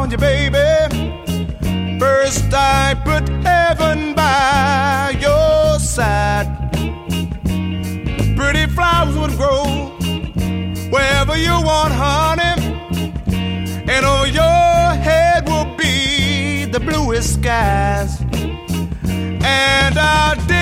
found you, baby, first I put heaven by your side. Pretty flowers would grow wherever you want, honey, and over your head will be the bluest skies. And I did